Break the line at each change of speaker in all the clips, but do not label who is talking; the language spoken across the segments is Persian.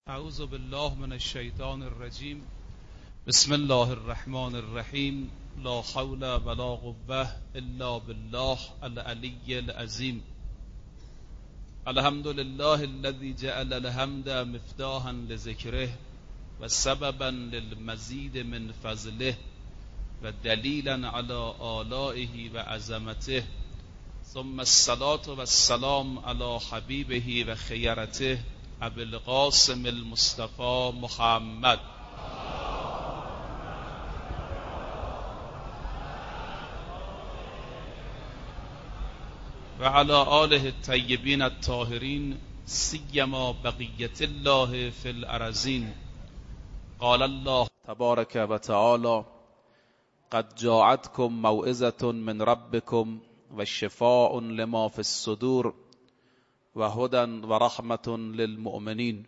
اعوذ بالله من الشیطان الرجیم. بسم الله الرحمن الرحیم. لا حول ولا قوة الا بالله العلی العظیم. الحمد لله الذي جعل الحمد مفتاحا لذکره و سببا للمزید من فضله و دلیلا علی آلائه و عظمته. ثم الصلاة والسلام علی حبیبه و خیرته ابو القاسم المصطفى محمد و علی آله الطیبین الطاهرین سیما بقیة الله فی الارضین. قال الله تبارک و تعالی: قد جاءتكم موعظة من ربكم و شفاء لما في الصدور و هدی و رحمت للمؤمنین.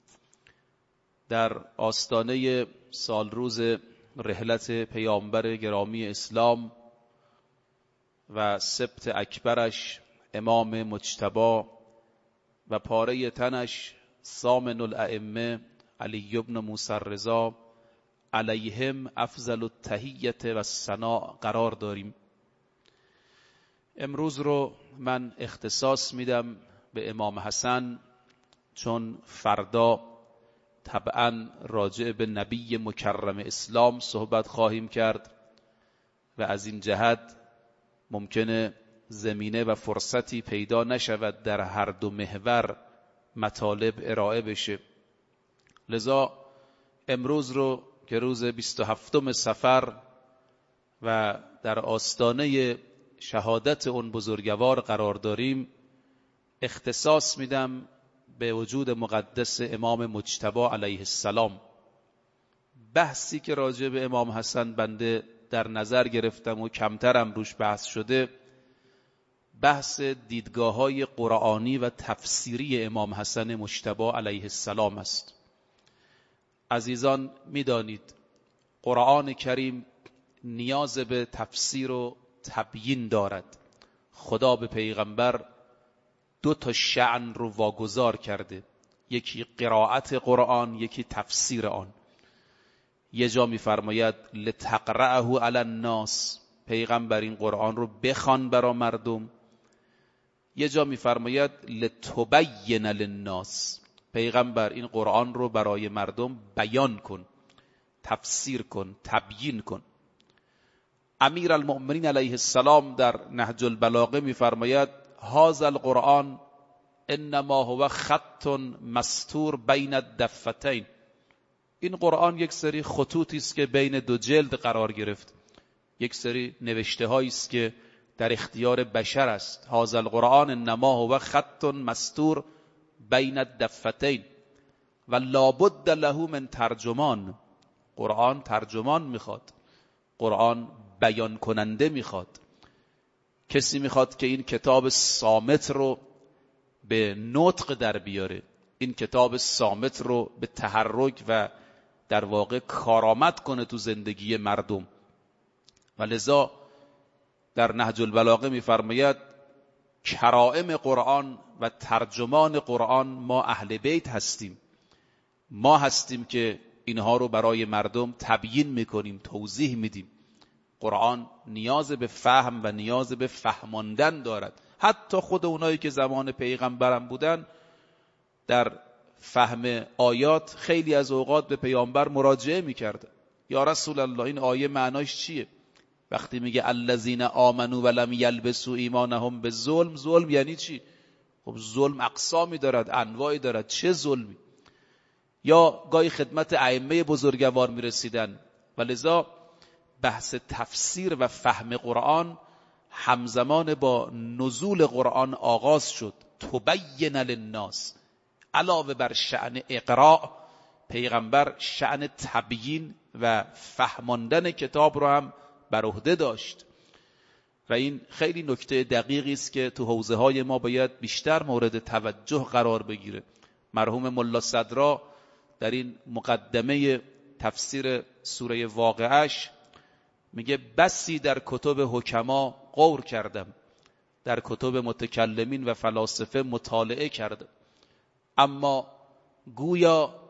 در آستانه سالروز رحلت پیامبر گرامی اسلام و سبت اکبرش امام مجتبی و پاره تنش ثامن الائمه علی ابن موسی الرضا علیهم افضل التحیة و الثناء قرار داریم. امروز رو من اختصاص میدم به امام حسن، چون فردا طبعا راجع به نبی مکرم اسلام صحبت خواهیم کرد و از این جهت ممکنه زمینه و فرصتی پیدا نشود در هر دو محور مطالب ارائه بشه. لذا امروز رو که روز 27 صفر و در آستانه شهادت اون بزرگوار قرار داریم، اختصاص میدم به وجود مقدس امام مجتبی علیه السلام. بحثی که راجع به امام حسن بنده در نظر گرفتم و کمترم روش بحث شده، بحث دیدگاه‌های قرآنی و تفسیری امام حسن مجتبی علیه السلام است. عزیزان میدانید قرآن کریم نیاز به تفسیر و تبیین دارد. خدا به پیغمبر دو تا شأن رو واگذار کرده، یکی قرائت قرآن، یکی تفسیر آن. یه جا میفرماید لتقرأه علی الناس، پیغمبر این قرآن رو بخوان برای مردم. یه جا میفرماید لتبین للناس، پیغمبر این قرآن رو برای مردم بیان کن، تفسیر کن، تبیین کن. امیر المؤمنین علیه السلام در نهج البلاغه میفرماید هذا القرآن انما هو خط مستور بین الدفتین، این قرآن یک سری خطوطی است که بین دو جلد قرار گرفت، یک سری نوشته هایی است که در اختیار بشر است. هذا القرآن انما هو خط مستور بین الدفتین و لابد له من ترجمان، قرآن ترجمان میخواد، قرآن بیان کننده میخواد. کسی میخواد که این کتاب صامت رو به نطق در بیاره، این کتاب صامت رو به تحرک و در واقع کارآمد کنه تو زندگی مردم. و لذا در نهج البلاغه میفرماید کرائم قرآن و ترجمان قرآن ما اهل بیت هستیم، ما هستیم که اینها رو برای مردم تبیین میکنیم، توضیح میدیم. قرآن نیاز به فهم و نیاز به فهماندن دارد. حتی خود اونایی که زمان پیغمبرم بودن در فهم آیات خیلی از اوقات به پیامبر مراجعه میکردن، یا رسول الله این آیه معناش چیه؟ وقتی میگه الذین آمنوا ولم یلبسوا ایمانهم بالظلم، ظلم یعنی چی؟ خب ظلم اقسامی دارد، انواعی دارد، چه ظلمی؟ یا گاهی خدمت ائمه بزرگوار میرسیدن. و لذا بحث تفسیر و فهم قرآن همزمان با نزول قرآن آغاز شد. تبین للناس، علاوه بر شأن اقراء، پیغمبر شأن تبیین و فهماندن کتاب رو هم بر عهده داشت. و این خیلی نکته دقیقی است که تو حوزه های ما باید بیشتر مورد توجه قرار بگیره. مرحوم ملا صدرا در این مقدمه تفسیر سوره واقعه‌اش میگه بسی در کتب حکما غور کردم، در کتب متکلمین و فلاسفه مطالعه کردم، اما گویا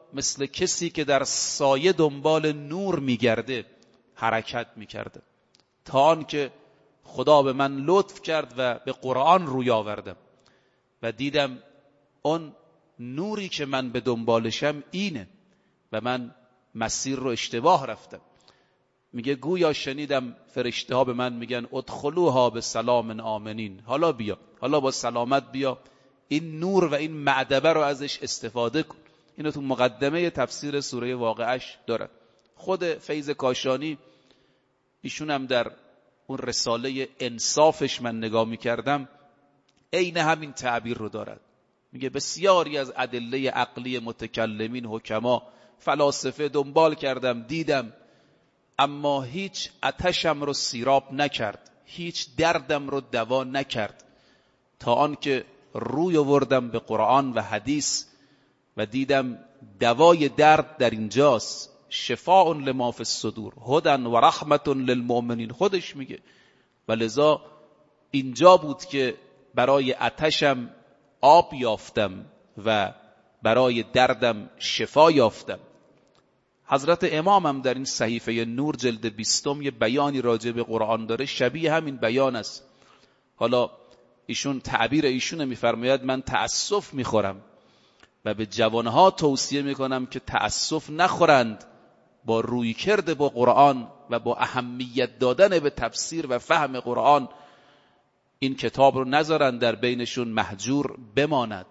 مثل کسی که در سایه دنبال نور میگرده حرکت میکرده، تا آن که خدا به من لطف کرد و به قرآن روی آوردم و دیدم اون نوری که من به دنبالشم اینه و من مسیر رو اشتباه رفتم. میگه گویا شنیدم فرشته ها به من میگن ادخلوها به سلام آمنین، حالا بیا، حالا با سلامت بیا، این نور و این معدبه رو ازش استفاده کن. اینو تو مقدمه تفسیر سوره واقعش دارد. خود فیض کاشانی ایشون هم در اون رساله انصافش من نگاه میکردم عین همین تعبیر رو دارد. میگه بسیاری از ادله عقلی متکلمین، حکما، فلاسفه دنبال کردم دیدم، اما هیچ آتشم رو سیراب نکرد، هیچ دردم رو دوا نکرد، تا آنکه روی آوردم به قرآن و حدیث و دیدم دوای درد در اینجاست، شفاء لما فی الصدور هدی و رحمت للمؤمنین. خودش میگه و لذا اینجا بود که برای آتشم آب یافتم و برای دردم شفا یافتم. حضرت امام هم در این صحیفه نور جلد 20 یه بیانی راجع به قرآن داره، شبیه همین بیان است. حالا ایشون تعبیر ایشون میفرماید من تأسف میخورم و به جوانها توصیه میکنم که تأسف نخورند، با رویکرد با قرآن و با اهمیت دادن به تفسیر و فهم قرآن این کتاب رو نذارن در بینشون محجور بماند.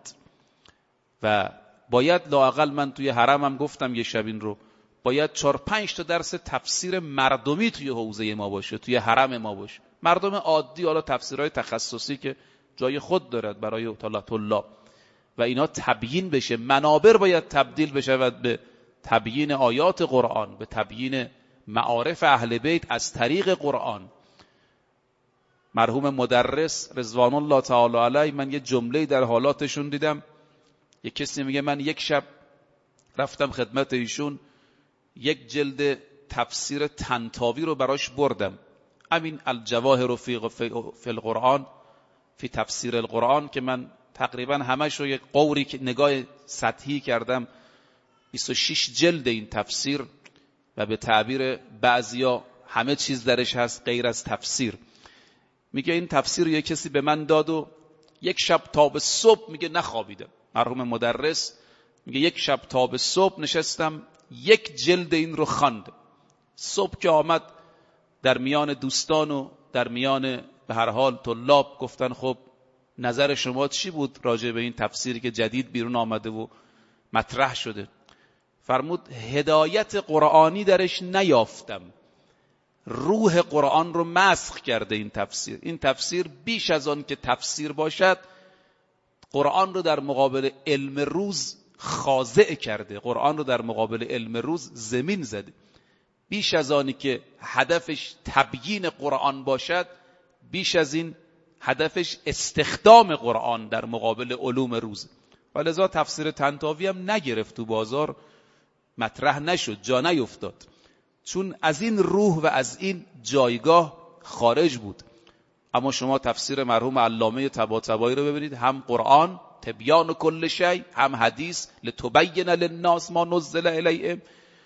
و باید لااقل، من توی حرمم گفتم یه شب این رو، باید 4-5 تا درس تفسیر مردمی توی حوزه ما باشه، توی حرم ما باشه، مردم عادی، حالا تفسیرهای تخصصی که جای خود دارد برای طلاب و اینا تبیین بشه. منابر باید تبدیل بشه به تبیین آیات قرآن، به تبیین معارف اهل بیت از طریق قرآن. مرحوم مدرس رضوان الله تعالی علیه، من یه جمله در حالاتشون دیدم، یه کسی میگه من یک شب رفتم خدمت ایشون، یک جلد تفسیر طنطاوی رو براش بردم، همین الجواهر فی القرآن فی تفسیر القرآن، که من تقریبا همش رو یک قوری که نگاه سطحی کردم، 26 جلد این تفسیر و به تعبیر بعضیا همه چیز درش هست غیر از تفسیر. میگه این تفسیر رو یک کسی به من داد و یک شب تا به صبح میگه نخوابیدم. مرحوم مدرس میگه یک شب تا به صبح نشستم یک جلد این رو خواندم. صبح که آمد در میان دوستان و در میان به هر حال طلاب گفتن خب نظر شما چی بود راجع به این تفسیری که جدید بیرون آمده و مطرح شده؟ فرمود هدایت قرآنی درش نیافتم، روح قرآن رو مسخ کرده این تفسیر. این تفسیر بیش از آن که تفسیر باشد قرآن رو در مقابل علم روز خاضع کرده، قرآن رو در مقابل علم روز زمین زده. بیش از آنی که هدفش تبیین قرآن باشد، بیش از این هدفش استخدام قرآن در مقابل علوم روز. و لذا تفسیر طنطاوی هم نگرفت تو بازار، مطرح نشد، جا نیفتاد، چون از این روح و از این جایگاه خارج بود. اما شما تفسیر مرحوم علامه طباطبایی رو ببینید، هم قرآن تبیان کل شیء، هم حدیث لتبین للناس ما نزل الیهم،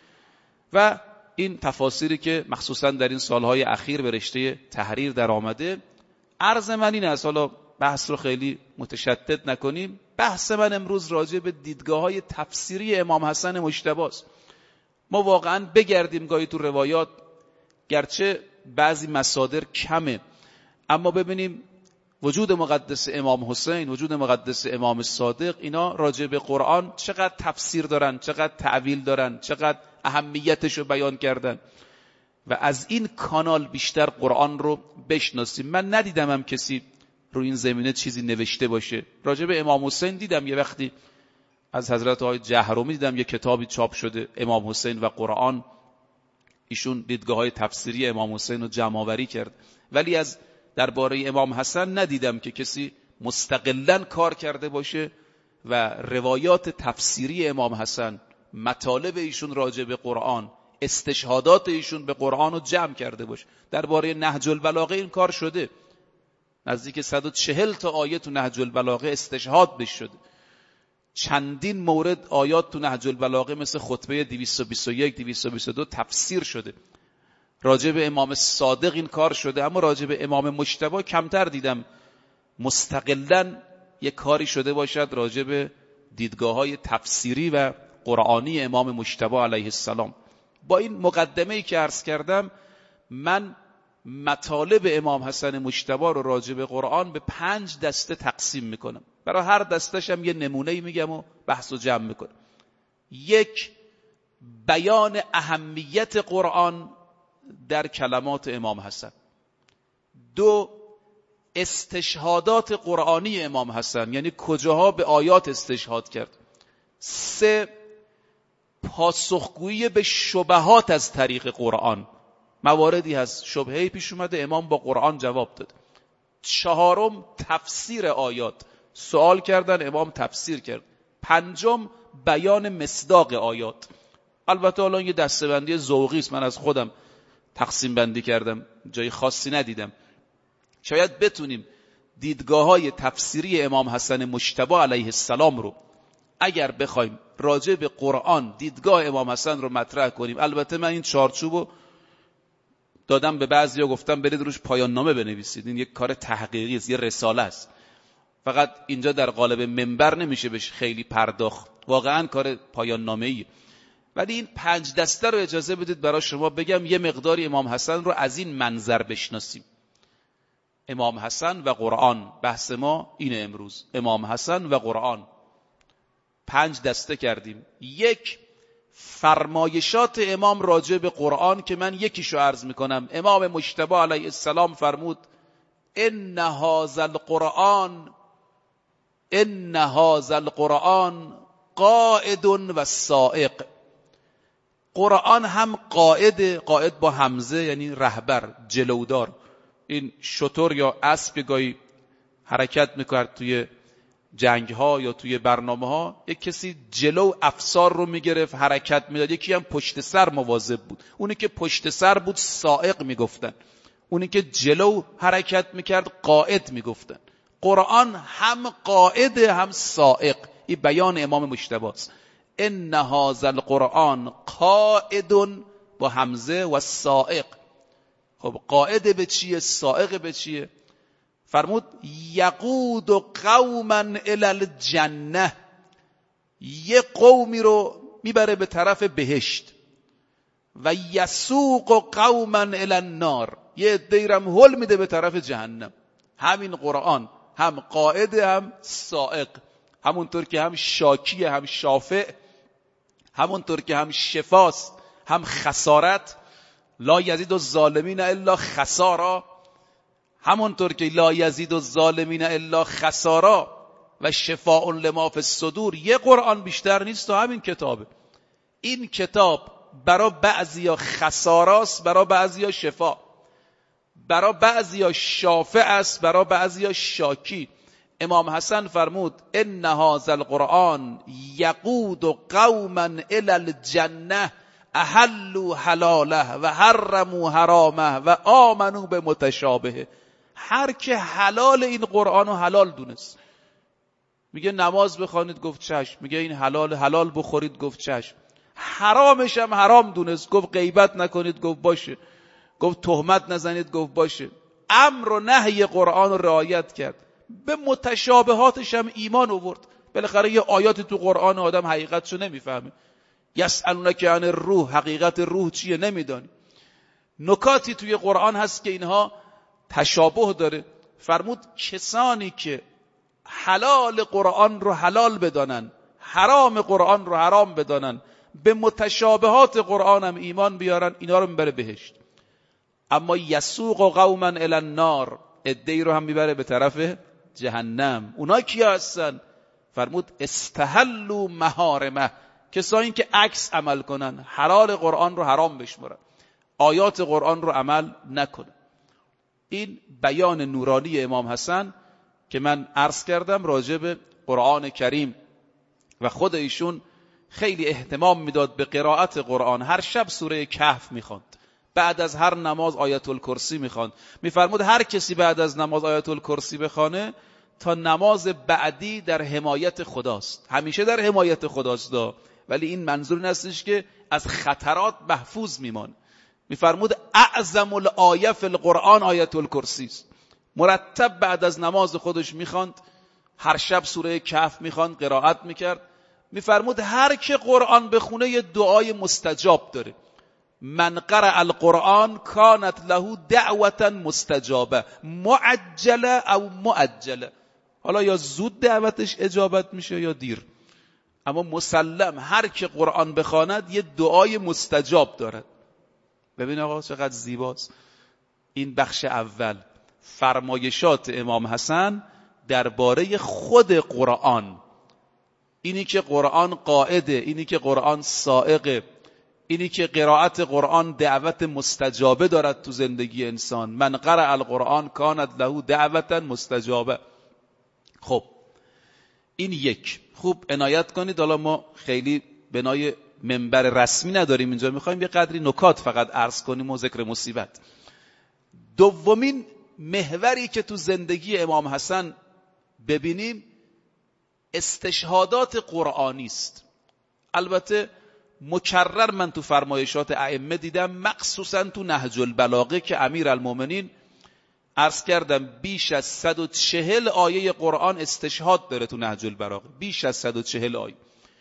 و این تفاسیری که مخصوصا در این سالهای اخیر به رشته تحریر در آمده. عرض من این است، حالا بحث رو خیلی متشدد نکنیم، بحث من امروز راجع به دیدگاه‌های تفسیری امام حسن مجتبی است. ما واقعا بگردیم گاهی تو روایات، گرچه بعضی مصادر کمه، اما ببینیم وجود مقدس امام حسین، وجود مقدس امام صادق، اینا راجع به قرآن چقدر تفسیر دارن، چقدر تعویل دارن، چقدر اهمیتش رو بیان کردن. و از این کانال بیشتر قرآن رو بشناسیم. من ندیدم هم کسی رو این زمینه چیزی نوشته باشه. راجع به امام حسین دیدم یه وقتی از حضرت آقای جهرومی دیدم یه کتابی چاپ شده، امام حسین و قرآن، ایشون دیدگاه‌های تفسیری امام حسین رو جمع آوری کرد. ولی از درباره امام حسن ندیدم که کسی مستقلاً کار کرده باشه و روایات تفسیری امام حسن، مطالب ایشون راجع به قرآن، استشهادات ایشون به قرآن رو جمع کرده باشه. درباره نهج البلاغه این کار شده، نزدیک 140 تا آیه تو نهج البلاغه استشهاد بش شده. چندین مورد آیات تو نهج البلاغه مثل خطبه 221 222 تفسیر شده. راجع به امام صادق این کار شده، اما راجع به امام مجتبی کمتر دیدم مستقلاً یک کاری شده باشد راجع به دیدگاه‌های تفسیری و قرآنی امام مجتبی علیه السلام. با این مقدمه‌ای که عرض کردم، من مطالب امام حسن مجتبی رو راجع به قرآن به 5 دسته تقسیم میکنم. برای هر دستش هم یه نمونه‌ای میگم و بحث و جمع میکنم. 1، بیان اهمیت قرآن در کلمات امام حسن. 2، استشهادات قرآنی امام حسن، یعنی کجاها به آیات استشهاد کرد. 3، پاسخگویی به شبهات از طریق قرآن. مواردی هست شبهه‌ای پیش اومده، امام با قرآن جواب داد. 4، تفسیر آیات، سوال کردن امام تفسیر کرد. 5، بیان مصداق آیات. البته الان یه دسته‌بندی ذوقی است، من از خودم تقسیم بندی کردم، جای خاصی ندیدم. شاید بتونیم دیدگاه‌های تفسیری امام حسن مجتبی علیه السلام رو اگر بخوایم راجع به قرآن دیدگاه امام حسن رو مطرح کنیم. البته من این چارچوبو دادم به بعضیا، گفتم برید روش پایان نامه بنویسید، این یک کار تحقیقی است، یه رساله است. فقط اینجا در قالب منبر نمیشه بهش خیلی پرداخت، واقعا کار پایان نامه‌ایه. ولی این 5 دسته رو اجازه بدید برای شما بگم، یه مقداری امام حسن رو از این منظر بشناسیم. امام حسن و قرآن، بحث ما اینه امروز، امام حسن و قرآن. 5 دسته کردیم. 1، فرمایشات امام راجع به قرآن که من یکیشو عرض میکنم. امام مجتبی علیه السلام فرمود ان هذا القرآن قائد و سائق. قرآن هم قائد با همزه یعنی رهبر، جلودار. این شتر یا اسب که گاهی حرکت میکرد توی جنگ ها یا توی برنامه ها، یک کسی جلو افسار رو میگرفت حرکت میداد، یکی هم پشت سر مواظب بود. اونی که پشت سر بود سائق میگفتن، اونی که جلو حرکت میکرد قائد میگفتن. قرآن هم قائد هم سائق. این بیان امام مجتبی است. ان هذا القرآن قائد با همزه و سائق. خب قائد به چیه؟ سائق به چیه؟ فرمود یقود قوما الی الجنه، یه قومی رو میبره به طرف بهشت. و یسوق قوما الی النار، یه دیرم هل میده به طرف جهنم. همین قرآن هم قائد هم سائق، همونطور که هم شاکی هم شافع، همونطور که هم شفاست هم خسارت. لا یزید الظالمین الا خسارا، همونطور که لا یزید الظالمین الا خسارا و شفاء لما فی الصدور. یه قرآن بیشتر نیست تو همین کتابه. این کتاب برای بعضیا خساراست، برای بعضیا شفا، برای بعضیا شافع است، برای بعضیا شاکی. امام حسن فرمود ان هذا القرآن یقود قوما الی الجنه احلوا حلاله و حرموا حرامه و آمنوا به متشابهه. هر که حلال این قرآن رو حلال دونست، میگه نماز بخوانید گفت چشم، میگه این حلال بخورید گفت چشم، حرامش هم حرام دونست، گفت غیبت نکنید گفت باشه، گفت تهمت نزنید گفت باشه. امر و نهی قرآن رو رعایت کرد. به متشابهاتش هم ایمان آورد. بالاخره یه آیاتی تو قرآن آدم حقیقتشو نمیفهمه. یسألونک عن الروح، حقیقت روح چیه نمیدانی. نکاتی توی قرآن هست که اینها تشابه داره. فرمود کسانی که حلال قرآن رو حلال بدانن، حرام قرآن رو حرام بدانن، به متشابهات قرآن هم ایمان بیارن، اینا رو میبره بهشت. اما یسوق قوما الی النار، عده‌ای رو هم میبره به طرف جهنم. اونا کیا هستن؟ فرمود استحلوا محارمه، کسایی که عکس عمل کنن، حلال قرآن رو حرام بشمرن، آیات قرآن رو عمل نکنن. این بیان نورانی امام حسن که من عرض کردم راجع به قرآن کریم. و خود ایشون خیلی اهتمام میداد به قرائت قرآن. هر شب سوره کهف میخواند، بعد از هر نماز آیت الکرسی میخواند. میفرمود هر کسی بعد از نماز آیت الکرسی بخونه تا نماز بعدی در حمایت خداست. همیشه در حمایت خداست، ولی این منظور این هستش که از خطرات محفوظ میمان. میفرمود اعظم الآیه فی القرآن آیت الکرسی است. مرتب بعد از نماز خودش میخواند، هر شب سوره کهف میخواند، قرائت میکرد. میفرمود هر که قرآن بخونه یه دعای مستجاب داره. من قرأ القرآن کانت له دعوة مستجابه معجله او مؤجله. حالا یا زود دعوتش اجابت میشه یا دیر، اما مسلم هر که قرآن بخواند یه دعای مستجاب دارد. ببین آقا چقدر زیباست. این بخش اول فرمایشات امام حسن درباره خود قرآن، اینی که قرآن قاعده، اینی که قرآن سائقه، اینی که قرائت قرآن دعوت مستجابه دارد تو زندگی انسان. من قرأ القرآن کانت له دعوة مستجابه. خب این یک. خوب عنایت کنید، حالا ما خیلی بنای منبر رسمی نداریم اینجا، میخوایم یه قدری نکات فقط عرض کنیم و ذکر مصیبت. دومین محوری که تو زندگی امام حسن ببینیم استشهادات قرآنی است. البته مکرر من تو فرمایشات ائمه دیدم، مخصوصا تو نهج البلاغه که امیرالمومنین عرض کردم بیش از 140 آیه قرآن استشهاد داره تو نهج البلاغه، بیش از 140 آیه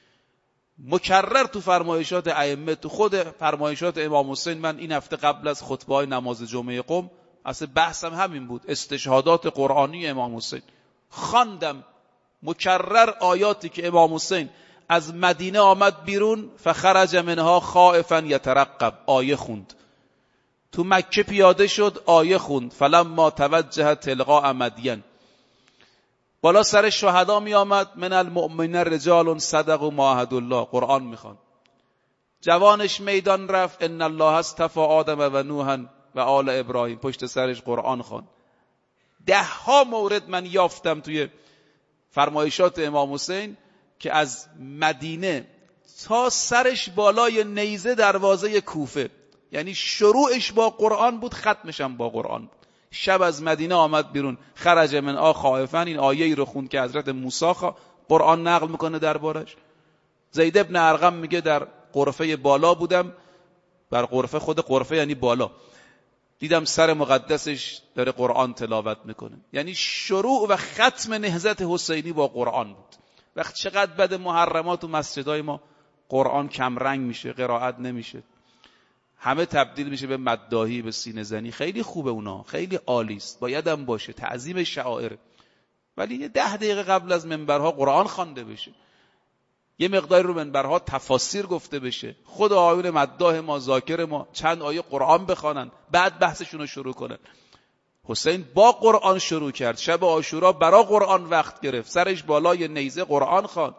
مکرر تو فرمایشات ائمه. تو خود فرمایشات امام حسین من این هفته قبل از خطبه نماز جمعه قم اصلا بحثم همین بود، استشهادات قرآنی امام حسین. خواندم مکرر آیاتی که امام حسین از مدینه آمد بیرون، فخرج منها خائفا یترقب، آیه خوند. تو مکه پیاده شد، آیه خوند. فلما توجه تلقاء مدین، بالا سر شهدا می آمد، من المؤمنین رجال صدقوا ما عاهدوا الله، قرآن میخوان. جوانش میدان رفت، ان الله اصطفى آدم و نوحا و آل ابراهیم، پشت سرش قرآن خوان. 10 مورد من یافتم توی فرمایشات امام حسین که از مدینه تا سرش بالای نیزه دروازه کوفه، یعنی شروعش با قرآن بود، ختمش هم با قرآن بود. شب از مدینه آمد بیرون، خرج من خائفا، این آیه‌ای رو خوند که حضرت موسی قرآن نقل میکنه دربارش. زید ابن ارقم میگه در غرفه بالا بودم، بر غرفه، خود غرفه یعنی بالا، دیدم سر مقدسش داره قرآن تلاوت میکنه. یعنی شروع و ختم نهضت حسینی با قرآن بود. وقت چقدر بد محرمات و مسجدهای ما قرآن کم رنگ میشه، قرائت نمیشه، همه تبدیل میشه به مداحی، به سینه زنی. خیلی خوبه اونا، خیلی عالی است، باید هم باشه، تعظیم شعائر. ولی یه 10 دقیقه قبل از منبرها قرآن خوانده بشه، یه مقداری رو منبرها تفاسیر گفته بشه، خود آیون مداح ما، ذاکر ما چند آیه قرآن بخوانن، بعد بحثشون رو شروع کنن. حسین با قرآن شروع کرد، شب عاشورا برا قرآن وقت گرفت، سرش بالای نیزه قرآن خواند.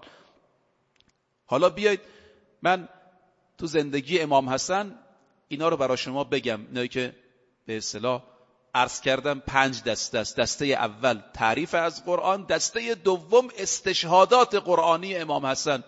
حالا بیایید من تو زندگی امام حسن اینا رو برای شما بگم، اینایی که به اصطلاح عرض کردم 5 دسته است. دسته اول تعریف از قرآن، دسته دوم استشهادات قرآنی امام حسن.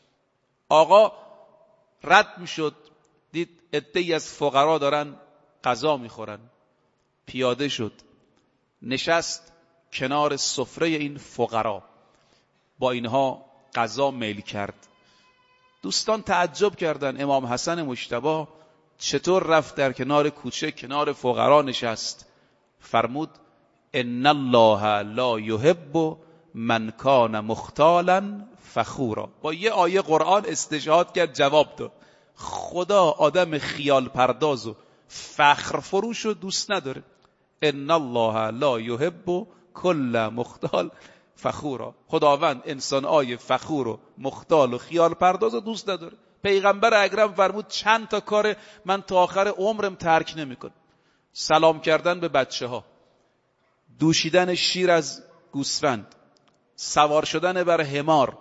آقا رد میشد، دید عده‌ای از فقرا دارن غذا میخورن، پیاده شد، نشست کنار سفره این فقرا، با اینها غذا میل کرد. دوستان تعجب کردن، امام حسن مجتبی چطور رفت در کنار کوچه کنار فقرا نشست؟ فرمود ان الله لا یحب من کان مختالا فخورا. با یه آیه قرآن استشهاد کرد، جواب داد. خدا آدم خیال پرداز و فخر فروش رو دوست نداره. ان الله لا یحب کل مختال فخورا. خداوند انسان آیه فخور و مختال و خیال پرداز رو دوست نداره. پیغمبر اکرم فرمود چند تا کار من تا آخر عمرم ترک نمیکنم: سلام کردن به بچه ها، دوشیدن شیر از گوسفند، سوار شدن بر حمار،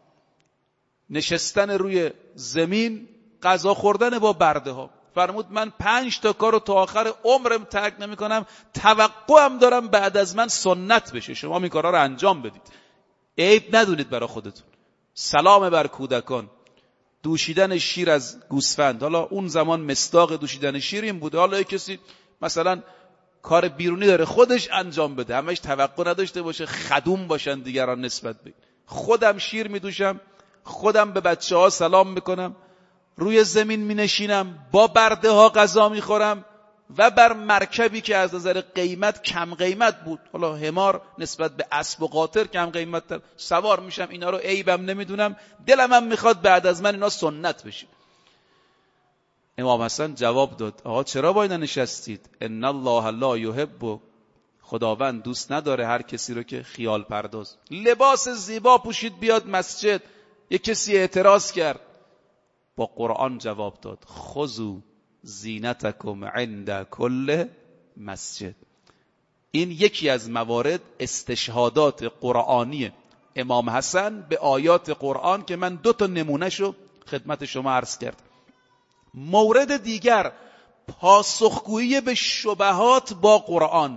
نشستن روی زمین، غذا خوردن با برده ها. فرمود من 5 تا کار رو تا آخر عمرم ترک نمی کنم، توقعم دارم بعد از من سنت بشه، شما این کارا رو انجام بدید، عیب ندونید برای خودتون. سلام بر کودکان، دوشیدن شیر از گوسفند. حالا اون زمان مصداق دوشیدن شیر این بوده. حالا کسی مثلا کار بیرونی داره خودش انجام بده، همش توقع نداشته باشه خدوم باشن دیگران نسبت به. خودم شیر میدوشم، خودم به بچه‌ها سلام میکنم، روی زمین مینشینم، با برده ها غذا میخورم و بر مرکبی که از نظر قیمت کم قیمت بود، حالا حمار نسبت به اسب و قاطر کم قیمت تر، سوار میشم. اینا رو عیبم نمیدونم، دلم هم میخواد بعد از من اینا سنت بشه. امام حسن جواب داد آقا چرا با اینا نشستید؟ ان الله لا یحب، خداوند دوست نداره هر کسی رو که خیال پرداز. لباس زیبا پوشید بیاد مسجد، یک کسی اعتراض کرد، با قرآن جواب داد خذوا زینتکم عند کل مسجد. این یکی از موارد استشهادات قرآنی امام حسن به آیات قرآن که من 2 نمونهشو خدمت شما عرض کرد. مورد دیگر پاسخگویی به شبهات با قرآن.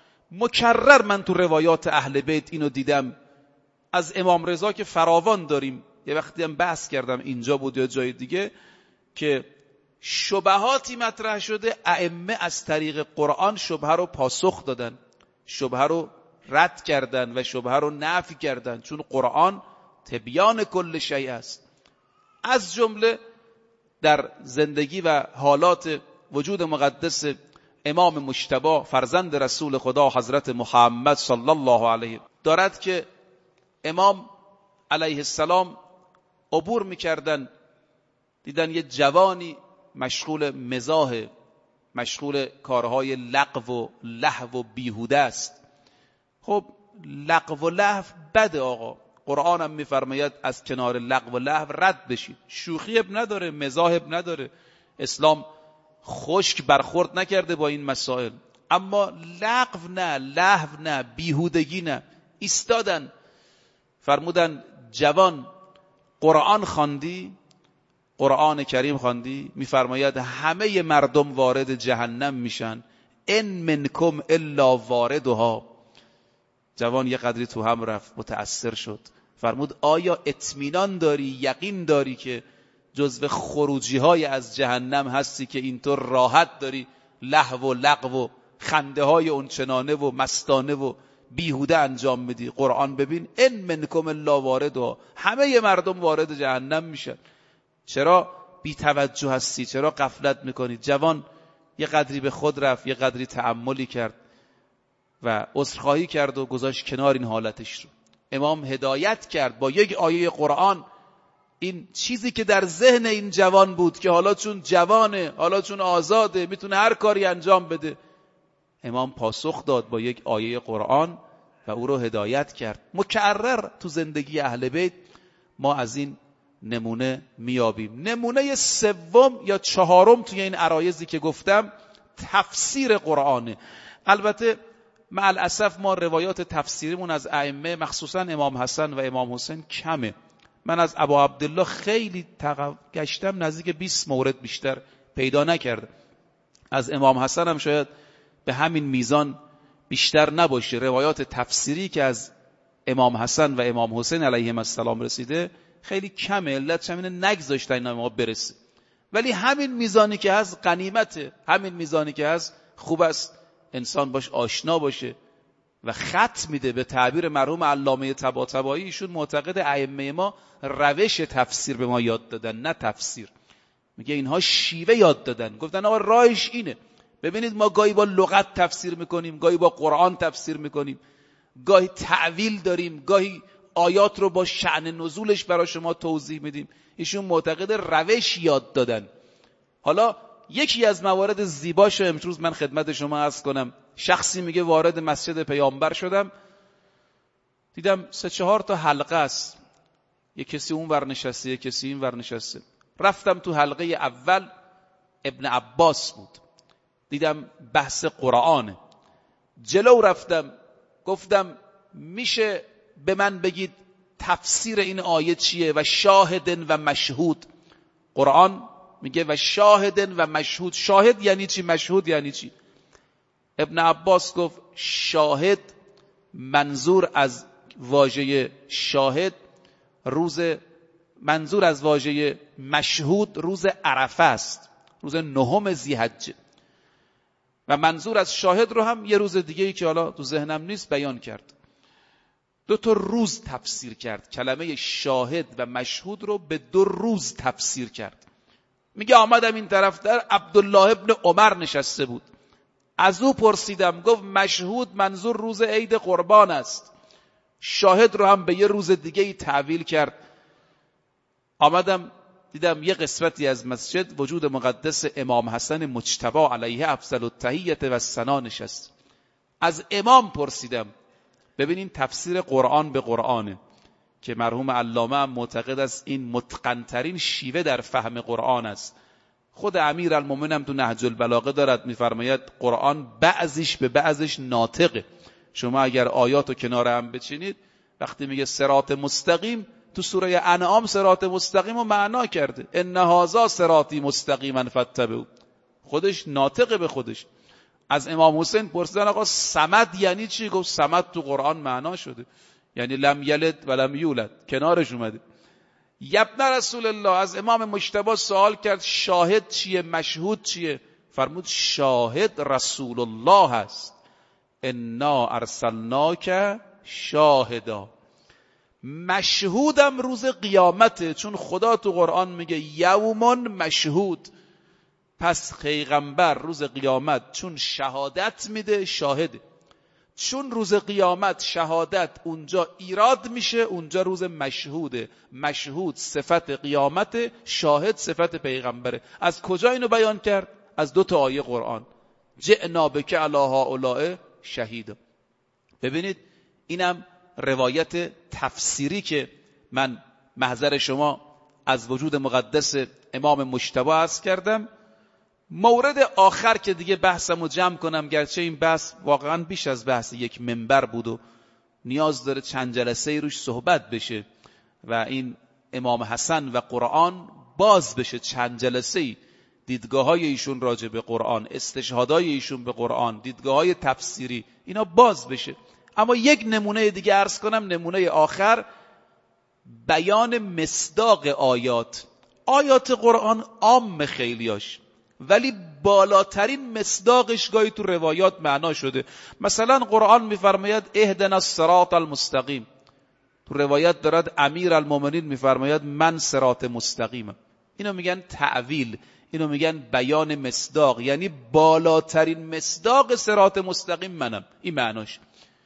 مکرر من تو روایات اهل بیت اینو دیدم، از امام رضا که فراوان داریم، یه وقتی هم بحث کردم اینجا بود یا جای دیگه، که شبهاتی مطرح شده، ائمه از طریق قرآن شبهه رو پاسخ دادن، شبهه رو رد کردن و شبهه رو نفی کردن، چون قرآن تبیان کل شیء است. از جمله در زندگی و حالات وجود مقدس امام مجتبی فرزند رسول خدا حضرت محمد صلی الله علیه دارد که امام علیه السلام عبور میکردن، دیدن یه جوانی مشغول مزاح، مشغول کارهای لغو و لهو و بیهوده است. خب لغو و لهو بده آقا، قرآن هم میفرماید از کنار لغو و لهو رد بشید. شوخی اب نداره، مزاح اب نداره، اسلام خشک برخورد نکرده با این مسائل. اما لغو نه، لهو نه، بیهودگی نه. ایستادن فرمودن جوان قرآن خواندی؟ قرآن کریم خواندی؟ میفرماید همه مردم وارد جهنم میشن، ان منکم الا واردها. جوان یه قدری تو هم رفت، متأثر شد، فرمود آیا اطمینان داری، یقین داری که جزو خروجی های از جهنم هستی که اینطور راحت داری لهو و لغو و خنده های اونچنانه و مستانه و بیهوده انجام میدی؟ قرآن ببین ان منکم الا واردها، همه مردم وارد جهنم میشن. چرا بی توجه هستی؟ چرا غفلت میکنی؟ جوان یه قدری به خود رفت، یه قدری تأملی کرد و عذرخواهی کرد و گذاشت کنار این حالتش رو. امام هدایت کرد با یک آیه قرآن این چیزی که در ذهن این جوان بود که حالا چون جوانه، حالا چون آزاده، میتونه هر کاری انجام بده، امام پاسخ داد با یک آیه قرآن و او رو هدایت کرد. مکرر تو زندگی اهل بیت ما از این نمونه میابیم. نمونه 3 یا 4 توی این عرایضی که گفتم تفسیر قرآنه. البته مع الاسف ما روایات تفسیریمون از ائمه مخصوصا امام حسن و امام حسین کمه. من از ابا عبدالله خیلی گشتم، نزدیک 20 مورد بیشتر پیدا نکردم. از امام حسن هم شاید به همین میزان بیشتر نباشه. روایات تفسیری که از امام حسن و امام حسین علیهم السلام رسیده خیلی کمه، علتش همینه نگذاشتن اینا ما برسه. ولی همین میزانی که هست غنیمته، همین میزانی که هست خوب است انسان باش آشنا باشه و خط میده. به تعبیر مرحوم علامه طباطبایی، ایشون معتقد ائمه ما روش تفسیر به ما یاد دادن نه تفسیر. میگه اینها شیوه یاد دادن، گفتن آقا راهش اینه. ببینید ما گاهی با لغت تفسیر میکنیم، گاهی با قرآن تفسیر میکنیم، گاهی تعویل داریم، گاهی آیات رو با شأن نزولش برای شما توضیح میدیم. ایشون معتقد روش یاد دادن. حالا یکی از موارد زیباشو امروز من خدمت شما عرض کنم. شخصی میگه وارد مسجد پیامبر شدم، دیدم 3-4 تا حلقه است، یک کسی اون ور نشسته، یک کسی این ور نشسته. رفتم تو حلقه اول، ابن عباس بود، دیدم بحث قرآنه. جلو رفتم گفتم میشه به من بگید تفسیر این آیه چیه؟ و شاهدن و مشهود. قرآن میگه و شاهدن و مشهود. شاهد یعنی چی؟ مشهود یعنی چی؟ ابن عباس گفت شاهد، منظور از واژه شاهد منظور از واژه مشهود روز عرفه است، روز 9 ذی‌حجه. و منظور از شاهد رو هم یه روز دیگه ای که حالا تو ذهنم نیست بیان کرد. 2 روز تفسیر کرد. کلمه شاهد و مشهود رو به 2 روز تفسیر کرد. میگه آمدم این طرف در عبدالله ابن عمر نشسته بود، از او پرسیدم، گفت مشهود منظور روز عید قربان است، شاهد رو هم به یه روز دیگه ای تعویل کرد. آمدم دیدم یه قسمتی از مسجد وجود مقدس امام حسن مجتبی علیه افضل التحیة و الثنا نشست. از امام پرسیدم. ببینین تفسیر قرآن به قرآنه که مرحوم علامه هم معتقد است این متقن‌ترین شیوه در فهم قرآن است. خود امیرالمومنین هم تو نهج البلاغه دارد میفرماید قرآن بعضیش به بعضیش ناطقه. شما اگر آیاتو کنار هم بچینید، وقتی میگه صراط مستقیم، تو سوره انعام صراط مستقیم رو معنا کرده، ان هذا صراطی مستقیما فاتبعوا، خودش ناطقه به خودش. از امام حسین پرسیدن آقا صمد یعنی چی؟ گفت صمد تو قرآن معنا شده، یعنی لم یلد و لم یولد، کنارش اومده. ابن رسول الله از امام مجتبی سوال کرد شاهد چیه، مشهود چیه؟ فرمود شاهد رسول الله است، انا ارسلناک شاهدا. مشهودم روز قیامته، چون خدا تو قرآن میگه یوم مشهود، پس پیغمبر روز قیامت چون شهادت میده شاهده. چون روز قیامت شهادت اونجا ایراد میشه، اونجا روز مشهوده. مشهود صفت قیامت، شاهد صفت پیغمبره. از کجا اینو بیان کرد؟ از 2 آیه قرآن، جئنا بک علی هؤلاء شهیدا. ببینید اینم روایت تفسیری که من محضر شما از وجود مقدس امام مجتبی عرض کردم. مورد آخر که دیگه بحثمو جمع کنم، گرچه این بحث واقعا بیش از بحث یک منبر بود و نیاز داره چند جلسه روش صحبت بشه و این امام حسن و قرآن باز بشه چند جلسه، دیدگاه‌های ایشون راجع به قرآن، استشهادهای ایشون به قرآن، دیدگاه‌های تفسیری، اینا باز بشه. اما یک نمونه دیگه عرض کنم، نمونه آخر، بیان مصداق آیات. آیات قرآن عام خیلیاش، ولی بالاترین مصداقش گاهی تو روایات معنا شده. مثلا قرآن میفرماید اهدنا الصراط المستقیم، تو روایت دارد امیرالمومنین میفرماید من صراط مستقیمم. اینو میگن تعویل، اینو میگن بیان مصداق، یعنی بالاترین مصداق صراط مستقیم منم. این معناش.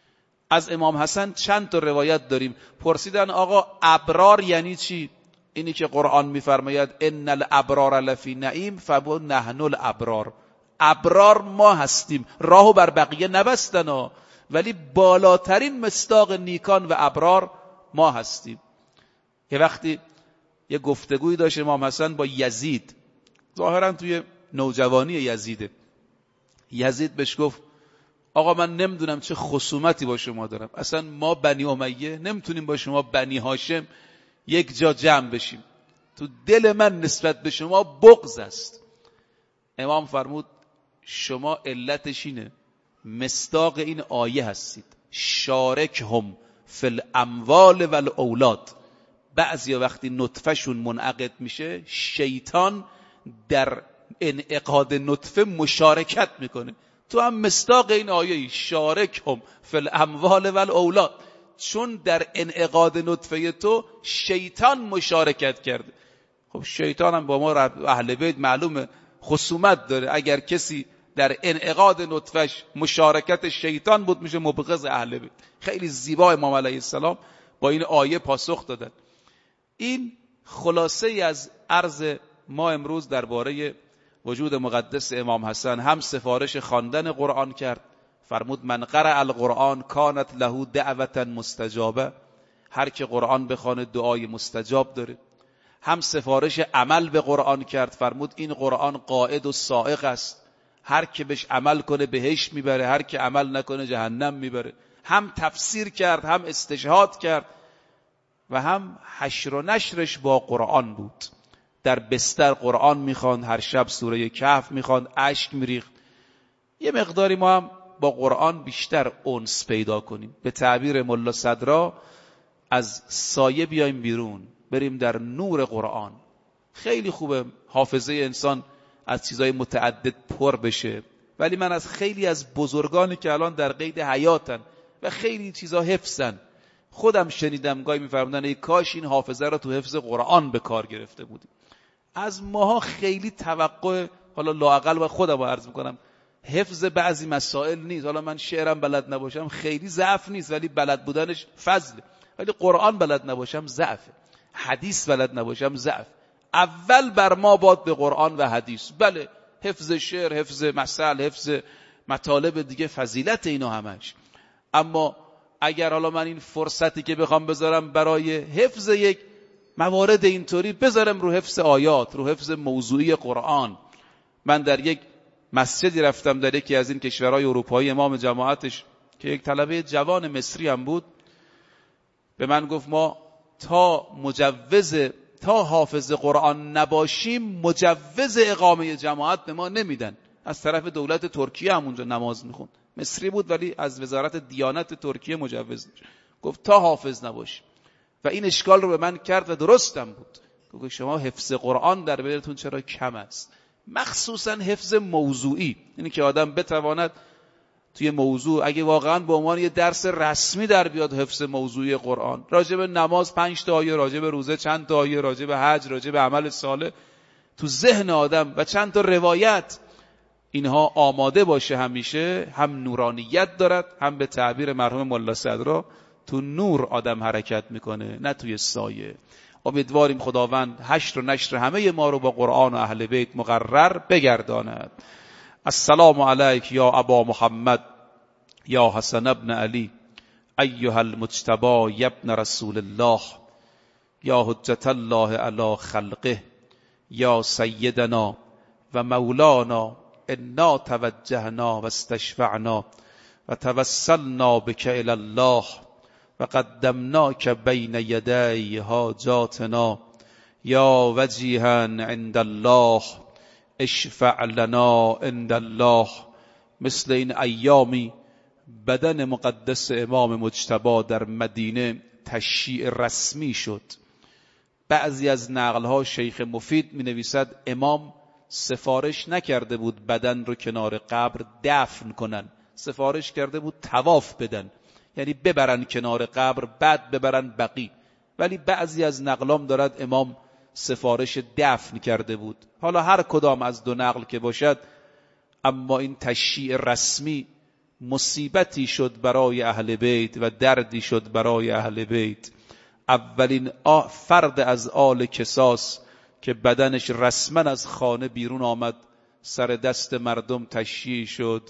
از امام حسن چند تا روایت داریم. پرسیدن آقا ابرار یعنی چی؟ اینی که قرآن میفرماید ان الابرار لفی نعیم فبو نحن الابرار، ابرار ما هستیم، راهو بر بقیه نبستن ولی بالاترین مصداق نیکان و ابرار ما هستیم. یه وقتی یه گفتگوی داشت امام حسن با یزید، ظاهرا توی نوجوانی یزیده. یزید بهش گفت آقا من نمیدونم چه خصومتی با شما دارم، اصلا ما بنی امیه نمیتونیم با شما بنی هاشم یک جا جمع بشیم، تو دل من نسبت به شما بغض است. امام فرمود شما علتش اینه، مصداق این آیه هستید، شارکهم فی الاموال و الاولاد. بعضیا وقتی نطفهشون منعقد میشه، شیطان در انعقاد نطفه مشارکت میکنه. تو هم مصداق این آیه، شارکهم فی الاموال و الاولاد، چون در انعقاد نطفه تو شیطان مشارکت کرده. خب شیطان هم با ما اهل بیت معلومه خصومت داره، اگر کسی در انعقاد نطفهش مشارکت شیطان بود میشه مبغض اهل بیت. خیلی زیبا امام علیه السلام با این آیه پاسخ دادن. این خلاصه ای از عرض ما امروز درباره وجود مقدس امام حسن. هم سفارش خواندن قرآن کرد، فرمود من قرأ القرآن کانت له دعوة مستجابه، هر که قرآن بخونه دعای مستجاب داره. هم سفارش عمل به قرآن کرد، فرمود این قرآن قائد و سائق است، هر که بهش عمل کنه بهشت میبره، هر که عمل نکنه جهنم میبره. هم تفسیر کرد، هم استشهاد کرد و هم حشر و نشرش با قرآن بود. در بستر قرآن میخواند، هر شب سوره کهف میخواند، اشک میریخت. یه مقداری ما هم با قرآن بیشتر انس پیدا کنیم، به تعبیر ملا صدرا از سایه بیایم بیرون، بریم در نور قرآن. خیلی خوبه حافظه انسان از چیزای متعدد پر بشه ولی من از خیلی از بزرگانی که الان در قید حیاتن و خیلی چیزا حفظن خودم شنیدم گاهی میفرمودن ای کاش این حافظه رو تو حفظ قرآن به کار گرفته بودیم. از ماها خیلی توقع، حالا لااقل و خودم رو عرض میکنم، حفظ بعضی مسائل نیست. حالا من شعرم بلد نباشم خیلی ضعف نیست، ولی بلد بودنش فضله. ولی قرآن بلد نباشم ضعفه، حدیث بلد نباشم ضعف. اول بر ما باد به قرآن و حدیث. بله حفظ شعر، حفظ مثل، حفظ مطالب دیگه فضیلت اینا همش. اما اگر حالا من این فرصتی که بخوام بذارم برای حفظ یک موارد اینطوری، بذارم رو حفظ آیات، رو حفظ موضوعی قرآن. من در یک مسجدی رفتم در یکی از این کشورهای اروپایی، امام جماعتش که یک طلبه جوان مصری هم بود، به من گفت ما تا حافظ قرآن نباشیم مجوز اقامه جماعت به ما نمیدن. از طرف دولت ترکیه همونجا نماز میخوند، مصری بود ولی از وزارت دیانت ترکیه مجوز داشت. گفت تا حافظ نباشیم. و این اشکال رو به من کرد و درستم بود. گفت شما حفظ قرآن در بینتون چرا کم است؟ مخصوصا حفظ موضوعی، یعنی که آدم بتواند توی موضوع، اگه واقعا به عنوان یه درس رسمی در بیاد حفظ موضوعی قرآن، راجع به نماز 5 تا آیه، راجع به روزه چند تا آیه، راجع به حج، راجع به عمل صالح تو ذهن آدم و چند تا روایت، اینها آماده باشه همیشه، هم نورانیت دارد، هم به تعبیر مرحوم ملا صدرا تو نور آدم حرکت میکنه نه توی سایه. امیدواریم خداوند حشر و نشر همه ما رو با قرآن و اهل بیت مقرر بگرداند. السلام علیک یا ابا محمد یا حسن ابن علی ایها المجتبی یا ابن رسول الله یا حجت الله علی خلقه یا سیدنا و مولانا انا توجهنا و استشفعنا و توسلنا بک الی الله و قدمناک بین یدی حاجاتنا یا وجیها عند الله اشفع لنا عند الله. مثل این ایامی بدن مقدس امام مجتبی در مدینه تشییع رسمی شد. بعضی از نقلها شیخ مفید می نویسد امام سفارش نکرده بود بدن رو کنار قبر دفن کنن، سفارش کرده بود طواف بدن، یعنی ببرن کنار قبر بعد ببرن بقی. ولی بعضی از نقلام دارد امام سفارش دفن کرده بود. حالا هر کدام از دو نقل که باشد، اما این تشییع رسمی مصیبتی شد برای اهل بیت و دردی شد برای اهل بیت. اولین فرد از آل کساس که بدنش رسما از خانه بیرون آمد، سر دست مردم تشییع شد.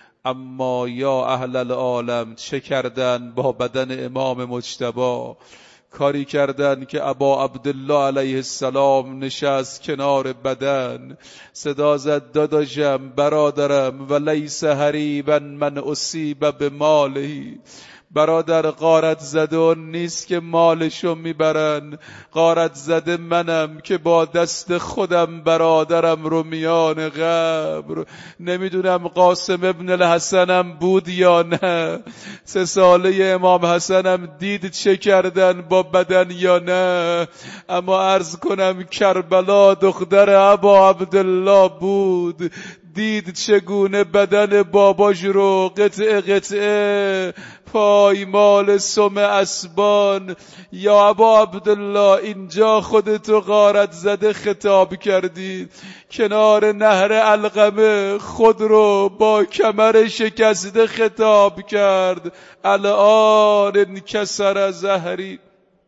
اما یا اهل العالم چه کردن با بدن امام مجتبی؟ کاری کردن که ابا عبدالله علیه السلام نشست کنار بدن، صدا زد داداشم، برادرم، و لیس حریبا من اصیب بماله. برادر غارت زده اون نیست که مالشو میبرن، غارت زده منم که با دست خودم برادرم رو میان قبر. نمیدونم قاسم ابن الحسنم بود یا نه، 3 ساله امام حسنم دید چه کردن با بدن یا نه. اما عرض کنم کربلا دختر ابا عبدالله بود، دید چگونه بدن باباش رو قطعه قطعه پایمال سم اسبان. یا ابا عبدالله اینجا خودتو غارت زده خطاب کردی، کنار نهر علقمه خود رو با کمر شکسته خطاب کرد. الان انکسر ظهری.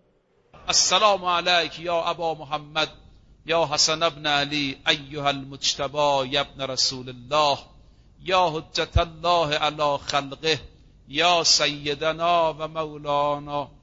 السلام علیک یا ابا محمد یا حسن ابن علی ایها المجتبی یا ابن رسول الله یا حجت الله علی خلقه یا سیدنا و مولانا